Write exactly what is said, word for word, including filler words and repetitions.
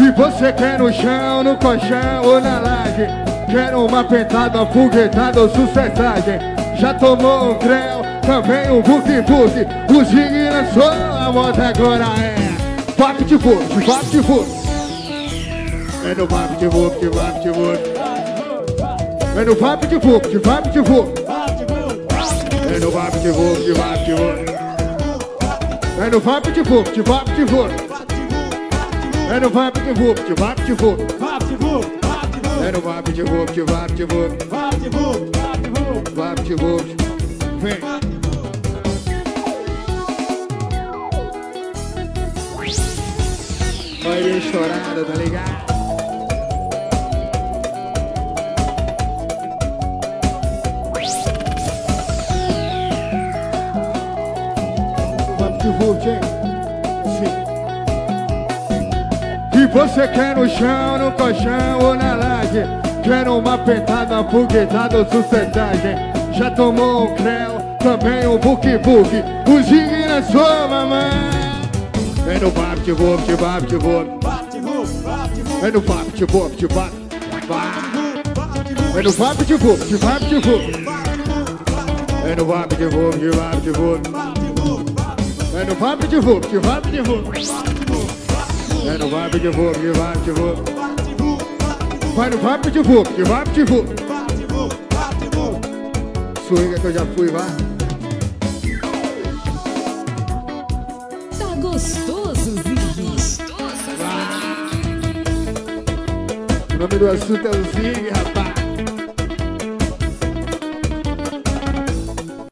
E você quer no chão, no colchão ou na laje? Quer uma pentada, foguetada ou sucessagem? Já tomou um creu, também um buque-buque. O gig lançou, a moda agora é papo de buque, papo de buque. É no papo de buque, papo de buque. É no papo de buque, papo de buque. É no papo de buque, papo de buque. É no papo de buque, papo de buque. É no papo de buque, papo de buque. É no papo de buque, papo de buque. Papo de buque. Vem. Olha estourada, tá ligado? Papo de buque, hein? E você quer no chão, no colchão ou na laje? Quer uma pentada, foguetada ou sucessagem? Já tomou um creu, também um buque-buque. O gig na sua mamãe. É no papo de buque, papo de buque. É no papo de buque, de papo. É no papo de buque, de papo de buque. É no papo de buque, de papo de buque. É no papo de buque, de papo de buque. É no papo de buque, de papo de buque. Vai no papo de buque, de papo de buque. Swinga que eu já fui, vai. Tá gostoso, Zig. O nome do assunto é o Zig, rapaz.